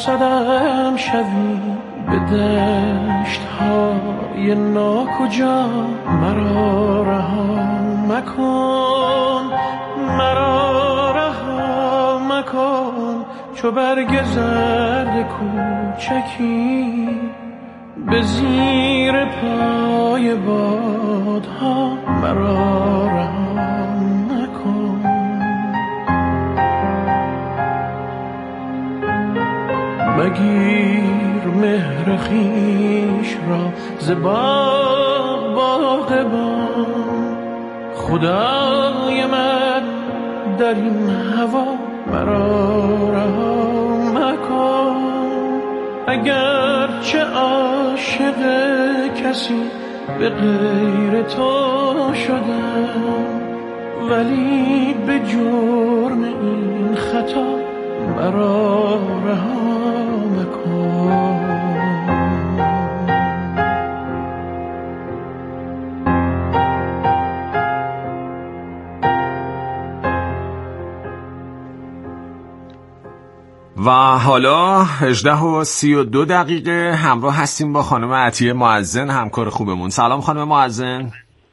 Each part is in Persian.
رصدم شوی به دشت‌های ناکجا، مرا رها مکن، مرا رها مکن، چو برگ زرد کوچکی به زیر پای بادها، مرا رها مکن. مگیر مهر خویش را ز باغبان، خدای من در این هوا، مرا رها مکن. اگر چه عاشق کسی به غیر تو شدم، ولی به جرم این خطا مرا رها مکن. و حالا 18:32 همراه هستیم با خانم عطیه معزن، همکار خوبمون. سلام خانم معزن.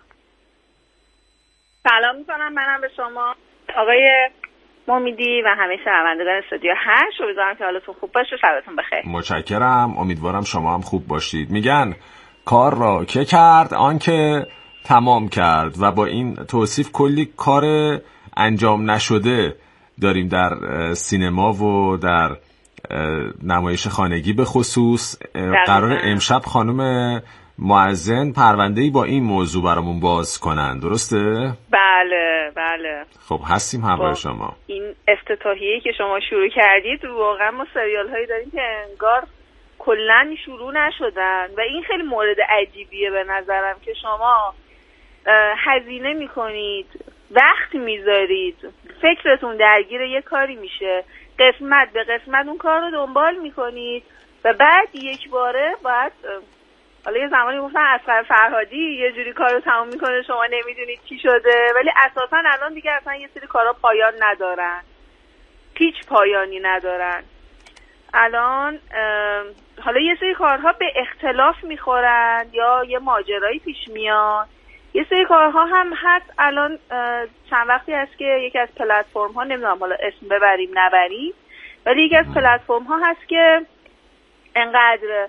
سلام میکنم منم به شما آقای ممیدی و همه شنوندگان استودیو 8. امیدوارم که حالتون خوب باشه، شبتون بخیر. متشکرم، امیدوارم شما هم خوب باشید. میگن کار را که کرد آن که تمام کرد، و با این توصیف کلی کار انجام نشده داریم در سینما و در نمایش خانگی به خصوص. قرار امشب خانم معزن پرونده‌ای با این موضوع برامون باز کنن، درسته؟ بله بله. خب هستیم همراه شما. این افتتاحیه‌ای که شما شروع کردید، واقعا ما سریال هایی داریم که انگار کلاً شروع نشدن و این خیلی مورد عجیبیه به نظرم که شما هزینه میکنید، وقت میذارید، فکرتون درگیر یه کاری میشه، قسمت به قسمت اون کار رو دنبال میکنید و بعد یک باره باید، حالا یه زمانی گفتن اصغر فرهادی یه جوری کار رو تمام میکنه شما نمیدونید چی شده، ولی اساسا الان دیگه اصلا یه سری کارا پایان ندارن، هیچ پایانی ندارن. الان حالا یه سری کارها به اختلاف میخورن یا یه ماجرایی پیش میاد، یه سری کارها هم هست. الان چند وقتی هست که یکی از پلتفرم ها، نمیدونم حالا اسم ببریم نبریم، ولی یکی از پلتفرم ها هست که انقدر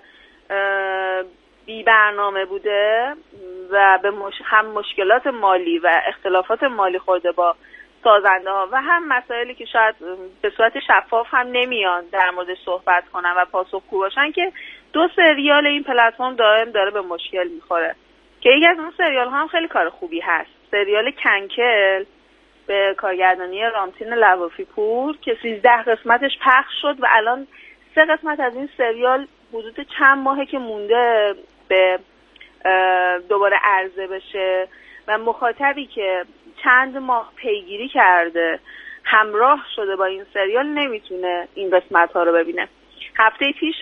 بی برنامه بوده و به هم مشکلات مالی و اختلافات مالی خورده با سازنده ها و هم مسائلی که شاید به صورت شفاف هم نمیان در موردش صحبت کنن و پاسخگو باشن، که 2 سریال این پلتفرم دائم داره به مشکل میخوره. که یکی از اون سریال ها هم خیلی کار خوبی هست، سریال کنکل به کارگردانی رامتین لوافی پور که 13 قسمتش پخش شد و الان 3 قسمت از این سریال حدود چند ماهه که مونده به دوباره عرضه بشه و مخاطبی که چند ماه پیگیری کرده همراه شده با این سریال نمیتونه این قسمت ها رو ببینه. هفته پیش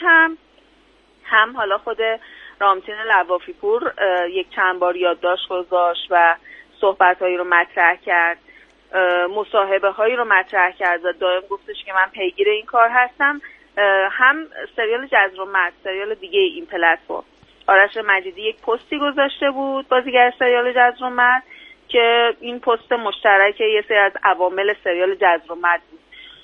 هم حالا خود رامتین لوافی پور یک چند بار یادداشت گذاشت و صحبت‌هایی رو مطرح کرد، مصاحبه هایی رو مطرح کرد و دائم گفتش که من پیگیر این کار هستم. هم سریال جذر و مد، سریال دیگه این پلتفرم، آرش مجیدی یک پستی گذاشته بود، بازیگر سریال جذر و مد، که این پست مشترک یه سری از عوامل سریال جذر و مد بود.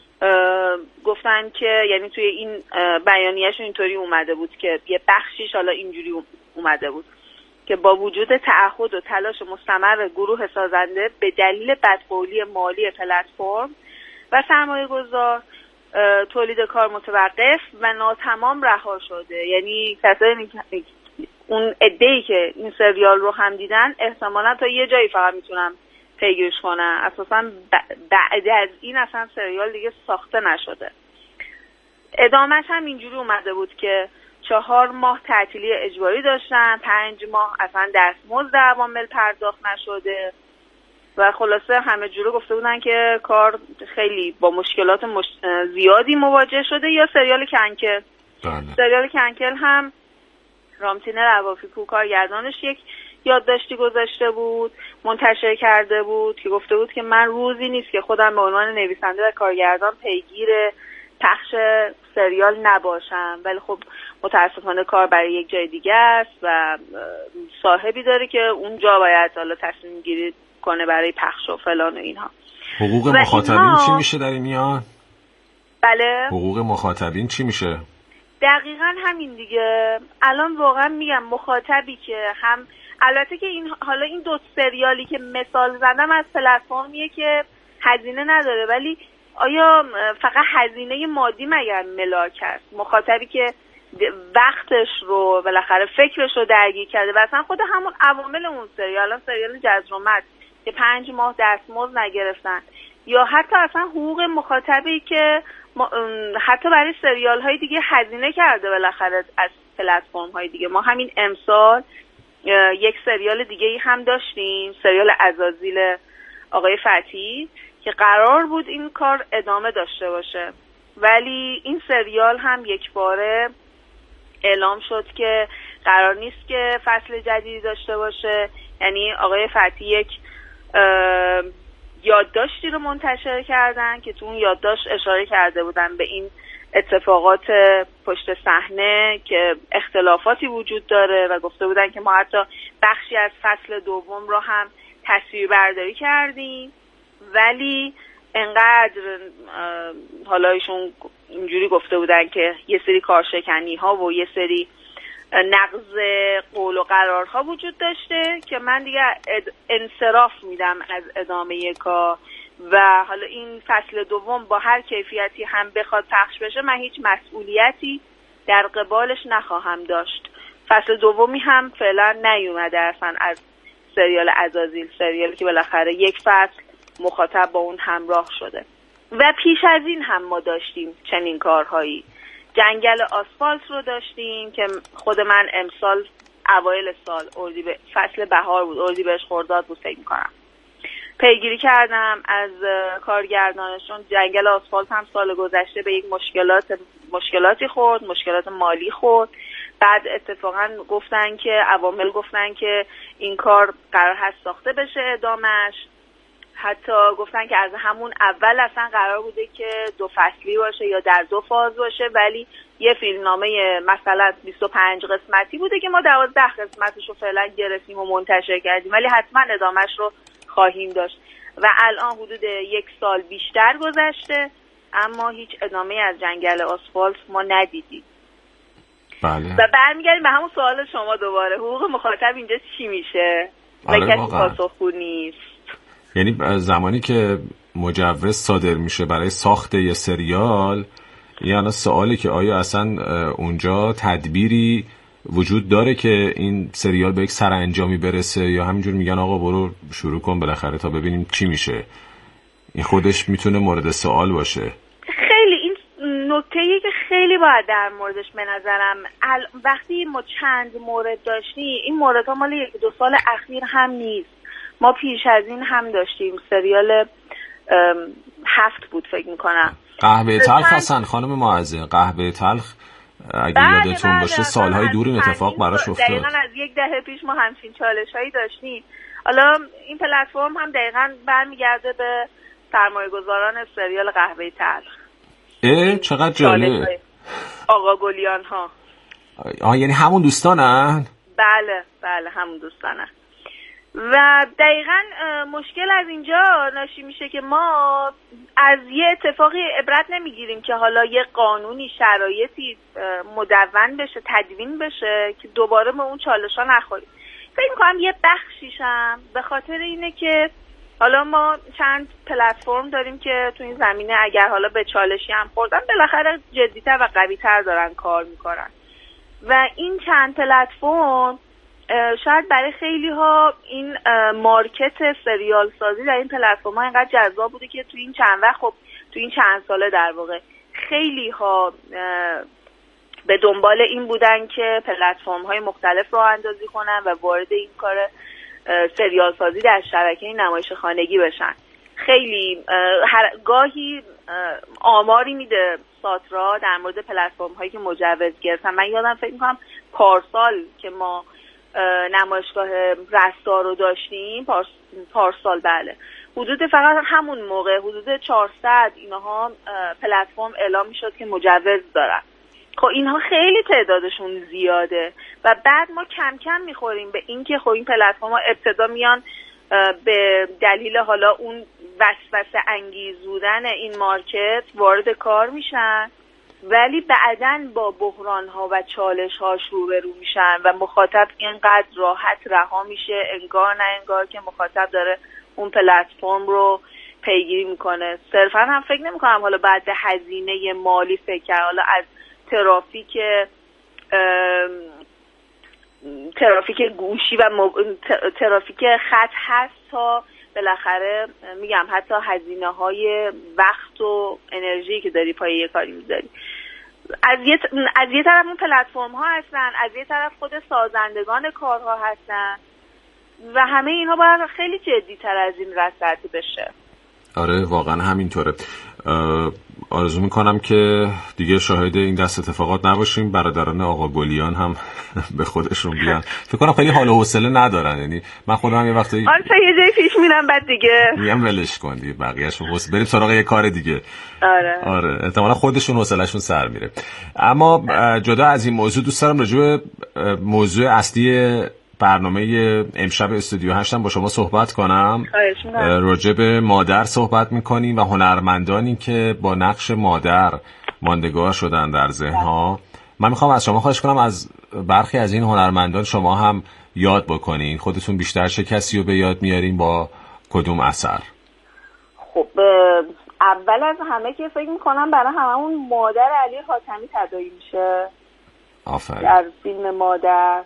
گفتن که یعنی توی این بیانیه‌شون اینطوری اومده بود که یه بخشیش حالا اینجوری اومده بود که با وجود تعهد و تلاش مستمر گروه سازنده به دلیل بدقولی مالی پلتفرم و سرمایه‌گذار، تولید کار متوقف و ناتمام رها شده. یعنی کسایی اون عده‌ای که این سریال رو هم دیدن احتمالاً تا یه جایی فقط میتونم پیگیرش کنن، اساساً بعد از این اصلا سریال دیگه ساخته نشده. ادامهش هم اینجوری اومده بود که 4 ماه تعطیلی اجباری داشتن، 5 ماه اصلا دستمزد عوامل پرداخت نشده و خلاصه همه جوره گفته بودن که کار خیلی با مشکلات زیادی مواجه شده. یا سریال کنکل، سریال کنکل هم رامتین لوافی پور کارگردانش یک یادداشتی گذاشته بود، منتشر کرده بود که گفته بود که من روزی نیست که خودم به عنوان نویسنده و کارگردان پیگیر پخش سریال نباشم، ولی خب متاسفانه کار برای یک جای دیگه است و صاحبی داره که اونجا باید حالا تصمیم گیری کنه برای پخش و فلان و اینها. حقوق مخاطبین چی میشه در این میان؟ بله، حقوق مخاطبین چی میشه؟ دقیقاً همین دیگه. الان واقعا میگم مخاطبی که هم، البته که این حالا این دو سریالی که مثال زدم از پلتفرمیه که هزینه نداره، ولی آیا فقط هزینه مادی مگر ملاک است؟ مخاطبی که وقتش رو بالاخره فکرش رو درگیر کرده و اصلا خود همون عوامل اون سریال، سریال جزرومت که 5 ماه دستمزد نگرفتن، یا حتی اصلا حقوق مخاطبی که حتی برای سریال های دیگه هزینه کرده بالاخره از پلتفرم های دیگه. ما همین امسال یک سریال دیگه هم داشتیم، سریال عزازیل آقای فتحی، که قرار بود این کار ادامه داشته باشه، ولی این سریال هم یک باره اعلام شد که قرار نیست که فصل جدیدی داشته باشه. یعنی آقای فتحی یک یادداشتی رو منتشر کردن که تو اون یادداشت اشاره کرده بودن به این اتفاقات پشت صحنه که اختلافاتی وجود داره و گفته بودن که ما حتی بخشی از فصل دوم رو هم تصویربرداری کردیم، ولی انقدر حالا ایشون اینجوری گفته بودن که یه سری کارشکنی ها و یه سری نقض قول و قرارها وجود داشته که من دیگه انصراف میدم از ادامه کار و حالا این فصل دوم با هر کیفیتی هم بخواد پخش بشه من هیچ مسئولیتی در قبالش نخواهم داشت. فصل دومی هم فعلا نیومده اصلا از سریال عزازیل، سریالی که بالاخره یک فصل مخاطب با اون همراه شده. و پیش از این هم ما داشتیم چنین کارهایی. جنگل آسفالت رو داشتیم که خود من امسال اوایل سال فصل بهار بود، اردیبهشت خرداد بود فکر می‌کنم، پیگیری کردم از کارگردانشون. جنگل آسفالت هم سال گذشته به یک مشکلاتی خورد، مشکلات مالی خورد. بعد اتفاقا گفتن که عوامل گفتن که این کار قرار هست ساخته بشه ادامش، حتی گفتن که از همون اول اصلا قرار بوده که 2 فصلی باشه یا در 2 فاز باشه، ولی یه فیلمنامه مثلا 25 قسمتی بوده که ما 12 قسمتش رو فعلا گرفتیم و منتشر کردیم، ولی حتما ادامش رو خواهیم داشت. و الان حدود 1 سال بیشتر گذشته اما هیچ ادامه از جنگل آسفالت ما ندیدیم. بله. و برمیگردیم به همون سوال شما دوباره، حقوق مخاطب اینجا چی میشه؟ و کسی پاسخگو نیست. یعنی زمانی که مجوز صادر میشه برای ساخت یه سریال، یعنی سوالی که آیا اصلا اونجا تدبیری وجود داره که این سریال به یک سرانجامی برسه، یا همینجور میگن آقا برو شروع کن بالاخره تا ببینیم چی میشه؟ این خودش میتونه مورد سوال باشه. خیلی این نکته‌ای که خیلی باید در موردش به نظرم وقتی ما چند مورد داشتیم، این موردها مال 1-2 سال اخیر هم نیست. ما پیش از این هم داشتیم، سریال 7 بود فکر میکنم، قهوه تلخ هستن خانم معزه. قهوه تلخ اگه یادتون باشه سالهای دور این اتفاق براش افتاد. دقیقاً از 10 دهه پیش ما همچین چالش‌هایی داشتیم. حالا این پلتفرم هم دقیقاً برمیگرده به سرمایه‌گذاران سریال قهوه تلخ. چقدر جالب. آقا گلیان ها. یعنی همون دوستانن؟ بله همون دوستانن. و دقیقاً مشکل از اینجا ناشی میشه که ما از یه اتفاقی عبرت نمیگیریم که حالا یه قانونی شرایطی مدون بشه، تدوین بشه که دوباره به اون چالش‌ها نخوریم. فکر می‌کنم یه بخشیشم به خاطر اینه که حالا ما چند پلتفرم داریم که تو این زمینه اگر حالا به چالشی هم خوردن بالاخره جدی‌تر و قوی‌تر دارن کار میکنن و این چند پلتفرم شاید برای خیلی ها این مارکت سریال سازی در این پلتفرم ها اینقدر جذاب بوده که تو این چند وقت، خب تو این چند ساله در واقع خیلی ها به دنبال این بودن که پلتفرم های مختلف راه اندازی کنن و وارد این کار سریال سازی در شبکه نمایش خانگی بشن. خیلی گاهی آماری میده ساترا در مورد پلتفرم هایی که مجوز گرفتن. من یادم فکر میکنم پارسال که ما نمایشگاه رستا رو داشتیم پارسال، بله حدود فقط همون موقع حدود 400 اینها پلتفرم اعلام میشد که مجوز دارن. خب اینها خیلی تعدادشون زیاده و بعد ما کم کم میخوریم به این که خب این پلتفرم ها ابتدا میان به دلیل حالا اون وسوسه انگیزودن این مارکت وارد کار میشن، ولی بعداً با بحران ها و چالش ها روبرو میشن و مخاطب اینقدر راحت رها میشه انگار نه انگار که مخاطب داره اون پلتفرم رو پیگیری میکنه. صرفا هم فکر نمیکنم حالا بعد به هزینه مالی فکر کرد، حالا از ترافیک گوشی و ترافیک خط هست تا بالاخره میگم حتی هزینه های وقت و انرژی که داری پای یه کاری میذاری. از یه طرف اون پلتفرم ها هستن، از یه طرف خود سازندگان کارها هستن و همه اینها باید خیلی جدی تر از این رصد بشه. آره واقعا همینطوره. آرزو میکنم که دیگه شاهد این دست اتفاقات نباشیم. برادران آقا گلیان هم به خودشون بیان. فکر کنم خیلی حال و حوصله ندارن، یعنی من خودم یه وقتی یه جایی پیش میرم بعد دیگه میگم ولش کن دیگه، بقیه‌اش بریم سراغ یه کار دیگه. آره احتمالاً خودشون حوصله‌شون سر میره. اما جدا از این موضوع دوست دارم راجع به موضوع اصلی برنامه امشب استودیو 8 با شما صحبت کنم. راجع به مادر صحبت میکنیم و هنرمندانی که با نقش مادر ماندگار شدن در ذهن‌ها. من میخوام از شما خواهش کنم از برخی از این هنرمندان شما هم یاد بکنین. خودتون بیشتر چه کسی رو به یاد میارین با کدوم اثر؟ خب اول از همه که فکر میکنم برای هممون مادر علی حاتمی تداعی میشه. آفرین. در فیلم مادر،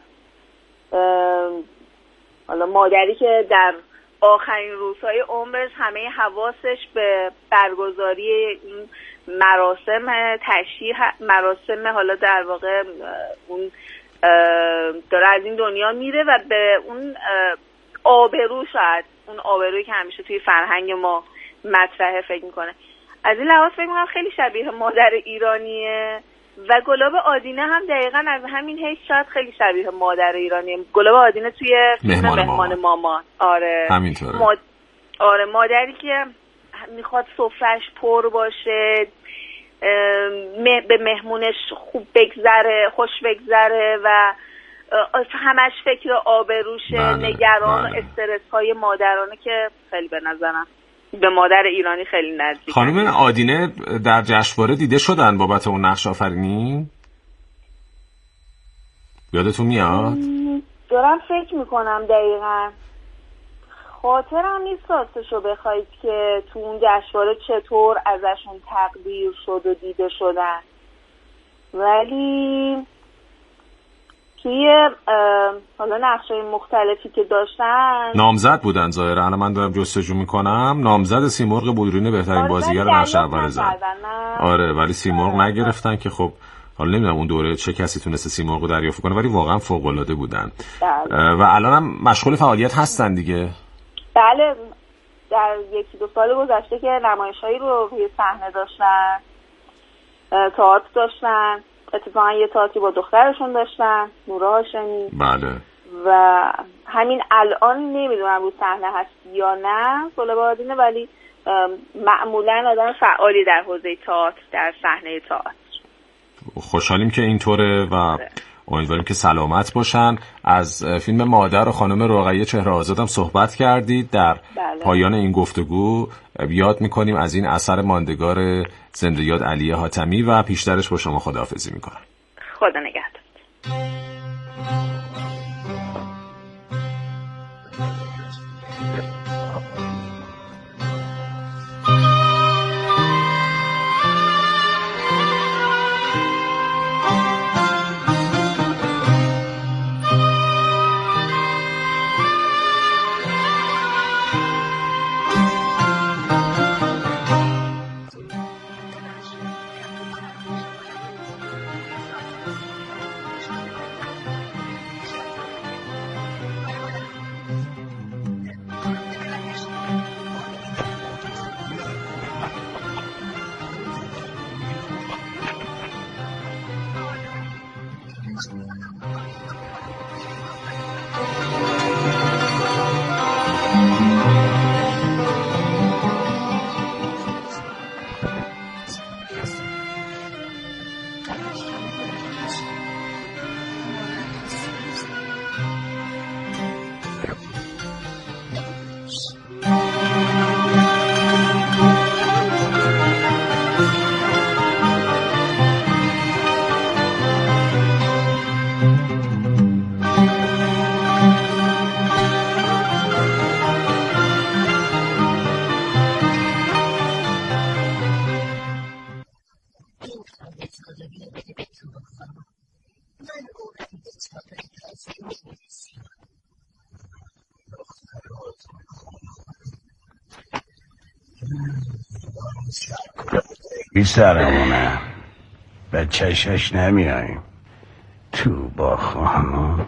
حالا مادری که در آخرین روزهای عمرش همه حواسش به برگزاری این مراسم تشییع، مراسم حالا در واقع اون داره از این دنیا میره و به اون آبرو، شاید اون آبرویی که همیشه توی فرهنگ ما مطرحه فکر میکنه. از این لحاظ فکر میکنم خیلی شبیه مادر ایرانیه و گلاب آدینه هم دقیقاً از همین حیث شاید خیلی شبیه مادر ایرانیه. گلاب آدینه توی مهمان مامان. آره همینطوره. آره مادری که میخواد سفرش پر باشه، به مهمونش خوب بگذره، خوش بگذره و همش فکر آبروشه. نگران و استرس های مادرانه که خیلی به نظرم به مادر ایرانی خیلی نزدیک. خانم آدینه در جشنواره دیده شدن بابت اون نقش آفرینی؟ یادتون میاد؟ دارم فکر میکنم دقیقاً. خاطرم نیست راستشو بخواید که تو اون جشنواره چطور ازشون تقدیر شد و دیده شدن، ولی توی حالا نقشای مختلفی که داشتن نامزد بودن ظاهرا. الان من دارم جستجو میکنم، نامزد سیمرغ بلورین بهترین بازیگر نقش اول زن. آره ولی سیمرغ نگرفتن که خب حالا نمیدونم اون دوره چه کسی تونسته سیمرغ رو دریافت کنه، ولی واقعا فوق العاده بودن. و الان هم مشغول فعالیت هستن دیگه. بله در 1-2 سال گذشته که نمایشایی رو روی صحنه داشتن، تئاتر داشتن، اتفاقا یه تئاتری با دخترشون داشتن، نورا هاشمی. بله. و همین الان نمیدونم رو صحنه هست یا نه گلاب آدینه، ولی معمولا آدم فعالی در حوزه تئاتر، در صحنه تئاتر. خوشحالیم که اینطوره و امیدواریم که سلامت باشن. از فیلم مادر و خانم رقیه چهره آزادم صحبت کردید. در پایان این گفتگو یاد میکنیم از این اثر ماندگار زنده یاد علی حاتمی و پیشترش با شما خداحافظی میکنم. خدا نگهدار. بی سرمونه به چشش نمیاییم تو با خانم.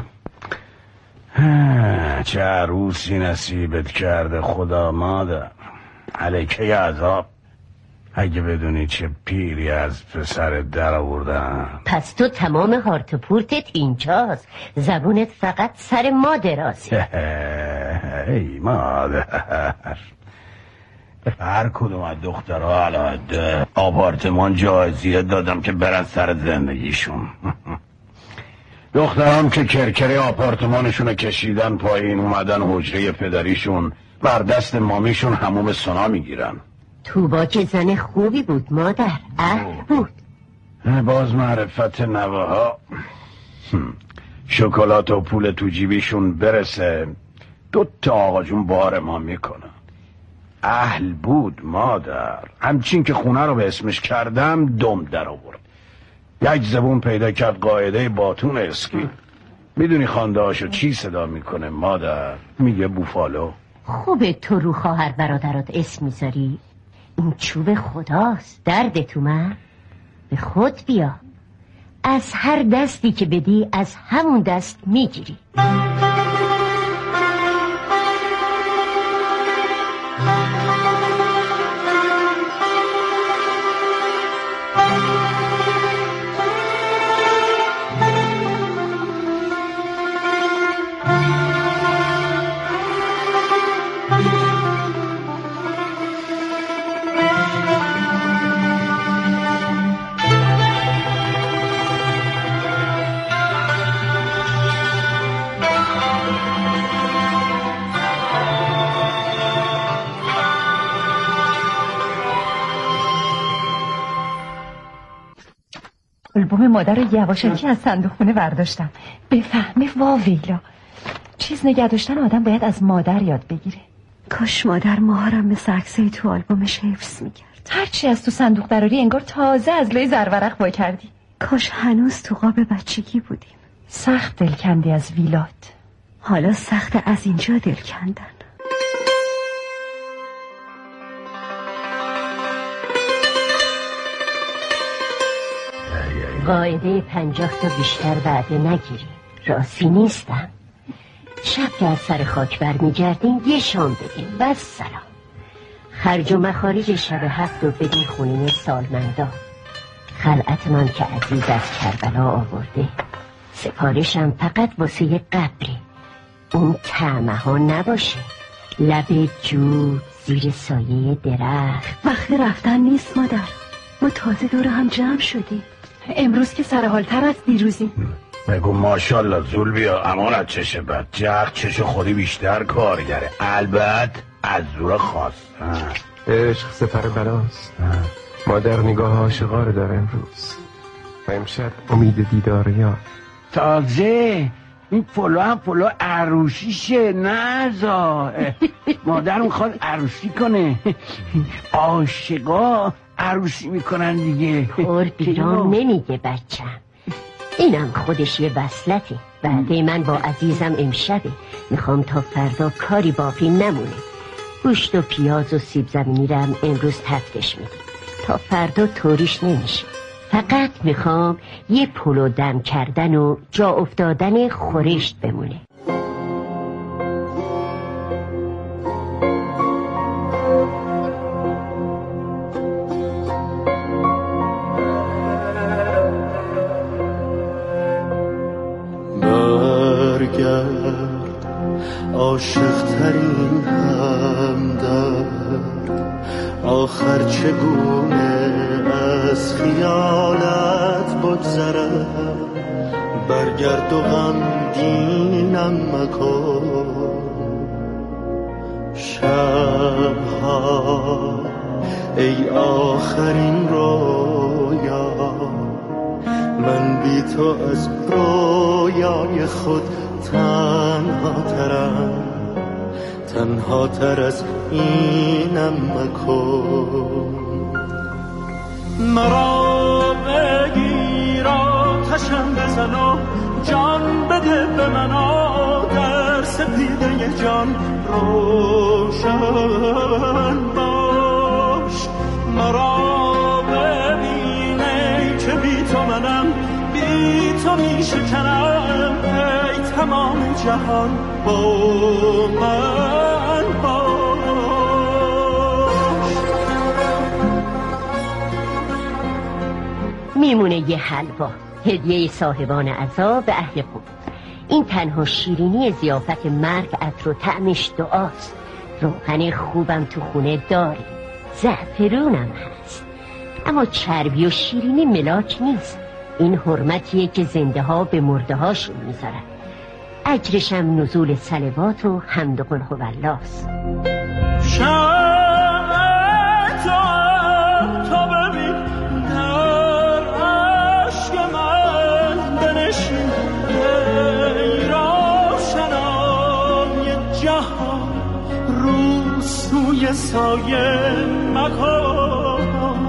چه عروسی نصیبت کرده خدا مادر، علیکه عذاب. اگه بدونی چه پیری از پسر در آوردن. پس تو تمام هارت و پورتت اینجاست، زبونت فقط سر ما درازه. ای مادر، هر کدوم از دخترها علاده آپارتمان جایزیه دادم که برن سر زندگیشون. دخترام که کرکره آپارتمانشون کشیدن پایین، اومدن حجره پدریشون، بر دست مامیشون حموم سنا میگیرن. توبا که زن خوبی بود مادر، بود. باز معرفت نوه ها. شکلات و پول تو جیبیشون برسه 2 آقا جون بار ما میکنن. اهل بود مادر، همچین که خونه رو به اسمش کردم دم در آورد. یک زبون پیدا کرد قاعده باتون اسکی. میدونی خانده هاشو چی صدا میکنه مادر؟ میگه بوفالو. خوبه تو رو خواهر برادرات اسم میذاری؟ این چوب خداست، دردت اومد؟ به خود بیا، از هر دستی که بدی از همون دست میگیری. آلبوم مادر رو یواشکی از صندوق خونه برداشتم. بفهمه واویلا، چیز نگه داشتن آدم باید از مادر یاد بگیره. کاش مادر ماهارم مثل عکسای تو آلبومش حفظ میکرد. هرچی از تو صندوق دراری انگار تازه از لای زرورق با کردی. کاش هنوز تو قاب بچگی بودیم. سخت دل کندی از ویلات، حالا سخت از اینجا دل کندن. قاعده 50 تا بیشتر وعده نگیری، راضی نیستم. شب که از سر خاک برمیگردیم یه شام بدیم بس سلام. خرج و مخارج شب 7 رو بدین خونین سالمندا. خلعت من که عزیز از کربلا آورده، سپارشم فقط واسه قبره. اون طعمه ها نباشه، لب جو زیر سایه درخت. وقت رفتن نیست مادر، ما تازه دور هم جمع شدیم. امروز که سرحالتر از دیروزی. بگو ماشالله زولبیا، امانت چشه بد جغ چش خودی بیشتر کارگره، البته از زور خاص. عشق سفر بلاست، مادر نگاه عاشقا رو داره امروز و امشب امید دیدار یار. تازه این پلو هم پلو عروسیشه، نزا مادر میخواد عروسی کنه. عاشقا عروسی میکنن دیگه. خور بیرام نمیگه بچم، اینم خودش یه وصلته. وعده من با عزیزم امشبه، میخوام تا فردا کاری باقی نمونه. گوشت و پیاز و سیب زمینی رم امروز تفتش میدیم تا فردا طوریش نمیشه. فقط میخوام یه پلو دم کردن و جا افتادن خورشت بمونه. برگرد عاشق ترین همدرد، آخر چگونه از خیالت بگذرم. برگرد و غمگینم مکن شبها، ای آخرین رویا. من بی تو از رویای خود تنها ترم، تنها تر از اینم مکن. مرا بگیر آتشم بزن و جان بده به من، در سپیده جان روشن باش. مرا ببینه که بی تو منم، بی تو می شکنم، ای تمام جهان با من باش. میمونه یه حلوا، هدیه صاحبان عزا به اهل قم. این تنها شیرینی ضیافت مرگ، عطر و طعمش دعاست. روغن خوبم تو خونه داری، زعفرونم هست، اما چربی و شیرینی ملاک نیست. این حرمتیه که زنده ها به مرده هاشون میذارن. اجرشم نزول صلوات و حمد و قل هوالله است. سایه مکن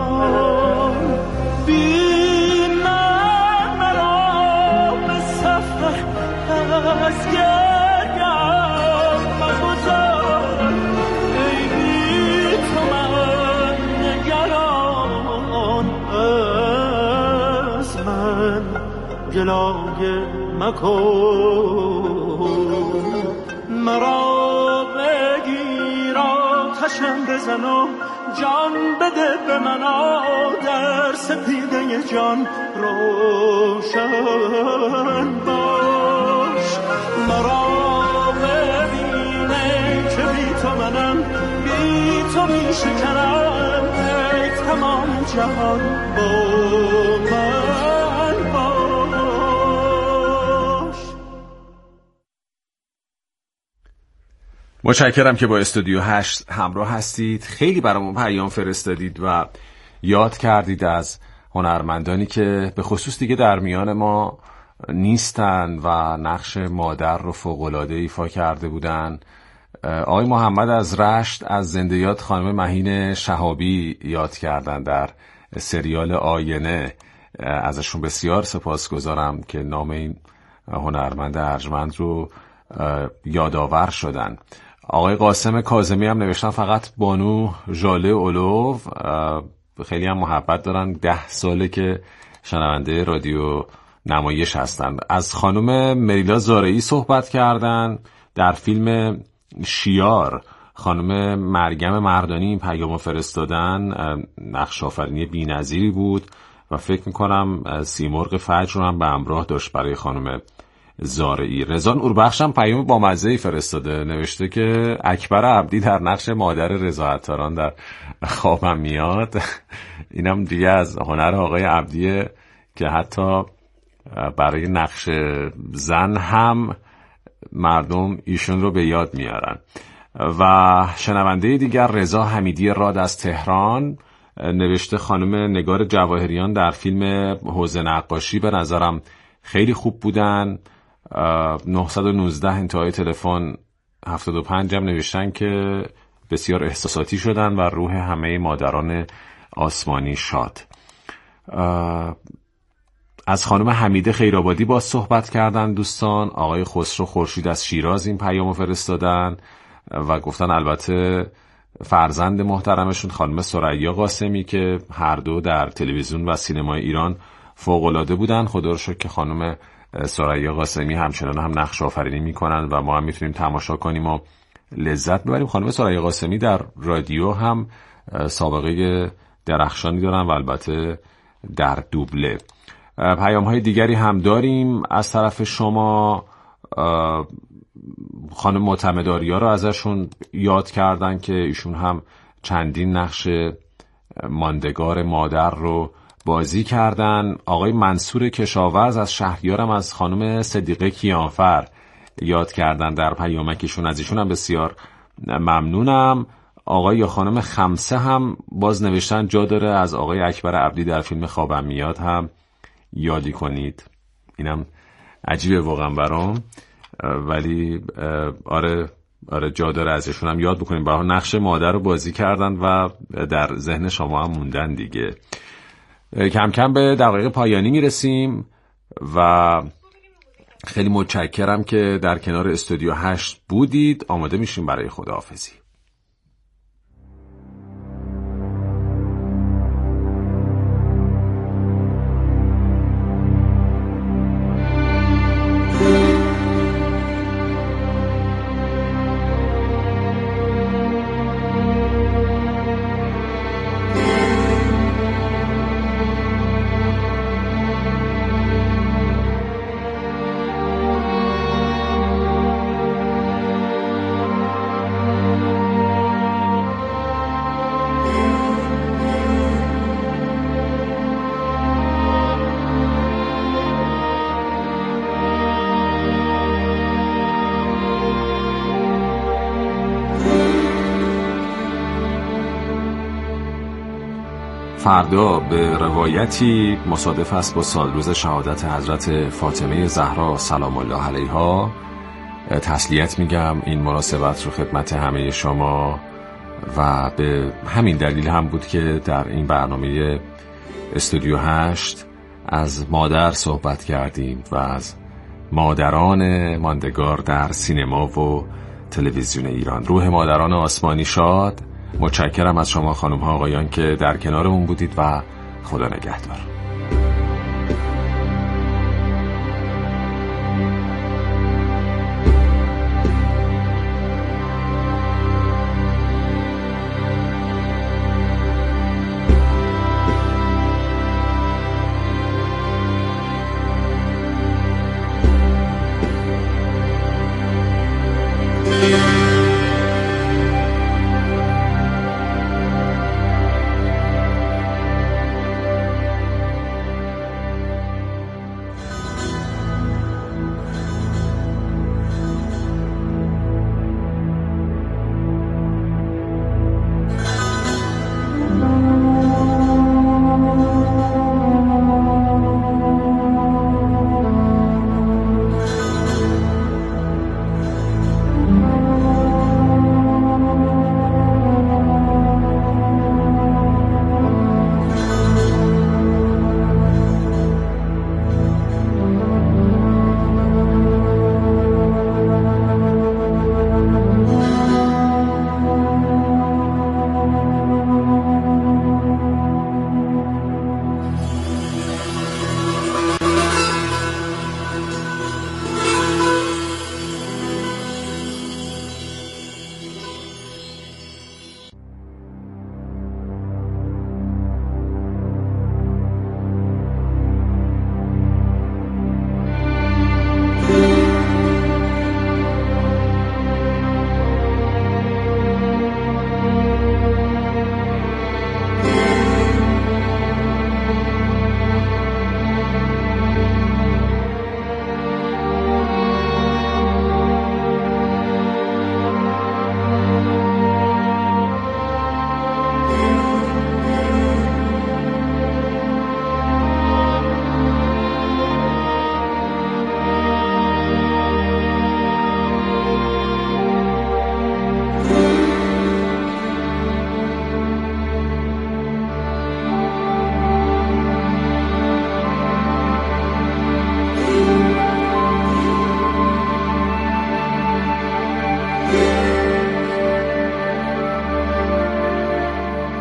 بی من مرا به سفر از گرگم مگذار، ای بی تو من نگران از من گلایه مکن. مرا آتشم بزن و جان بده به من، در سپیده جان روشن باش. مرا ببینه که بی تو منم، بی تو می شکنم، ای تمام جهان با من باش. متشکرم که با استودیو 8 همراه هستید. خیلی برامون پیام فرستادید و یاد کردید از هنرمندانی که به خصوص دیگه در میان ما نیستن و نقش مادر رو فوق‌العاده ایفا کرده بودن. آقای محمد از رشت از زنده یاد خانم مهین شهابی یاد کردن در سریال آینه. ازشون بسیار سپاسگزارم که نام این هنرمند ارجمند رو یادآور شدن. آقای قاسم کاظمی هم نوشتن فقط بانو ژاله اولو، خیلی هم محبت دارن، 10 ساله که شنونده رادیو نمایش هستن. از خانم مریلا زارعی صحبت کردن در فیلم شیار. خانم مریم مردانی این پیامو فرستادن، نقش آفرینی بی‌نظیری بود و فکر میکنم سیمرغ فجر رو هم به همراه داشت برای خانم زارعی. رضا نوربخش هم پیام بامزه‌ای فرستاده، نوشته که اکبر عبدی در نقش مادر رضا عطاران در خوابم میاد. اینم دیگه از هنر آقای عبدیه که حتی برای نقش زن هم مردم ایشون رو به یاد میارن. و شنونده دیگر رضا حمیدی راد از تهران نوشته خانم نگار جواهریان در فیلم حوض نقاشی به نظرم خیلی خوب بودن. 919 انتهای تلفن 75 هم نوشتن که بسیار احساساتی شدن و روح همه مادران آسمانی شاد. از خانم حمیده خیرآبادی با صحبت کردن دوستان. آقای خسرو خورشید از شیراز این پیامو فرستادن و گفتن البته فرزند محترمشون خانم ثریا قاسمی که هر دو در تلویزیون و سینمای ایران فوق‌العاده بودن. خدا رو شکر که خانم ثریا قاسمی همچنان هم نقش آفرینی میکنن و ما هم میتونیم تماشا کنیم و لذت ببریم. خانم ثریا قاسمی در رادیو هم سابقه درخشانی دارن و البته در دوبله. پیام های دیگری هم داریم از طرف شما. خانم معتمداریا رو ازشون یاد کردن که ایشون هم چندین نقش ماندگار مادر رو بازی کردن. آقای منصور کشاورز از شهریارم از خانم صدیقه کیانفر یاد کردن در پیامکشون، از ایشون هم بسیار ممنونم. آقای یا خانم خمسه هم باز نوشتن جا داره از آقای اکبر عبدی در فیلم خوابم میاد هم یادی کنید. اینم عجیبه واقعا برام، ولی آره جا داره ازشون هم یاد بکنیم. برای نقش مادر رو بازی کردن و در ذهن شما هم موندن دیگه. کم کم به دقایق پایانی میرسیم و خیلی متشکرم که در کنار استودیو 8 بودید. آماده میشیم برای خداحافظی. فردا به روایتی مصادف است با سالروز شهادت حضرت فاطمه زهرا سلام الله علیها تسلیت میگم این مناسبت رو خدمت همه شما و به همین دلیل هم بود که در این برنامه استودیو 8 از مادر صحبت کردیم و از مادران ماندگار در سینما و تلویزیون ایران. روح مادران آسمانی شاد. متشکرم از شما خانم ها آقایان که در کنارمون بودید و خدا نگهدار.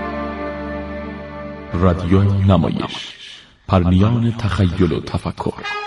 رادیو نمایش، پرنیان تخیل و تفکر.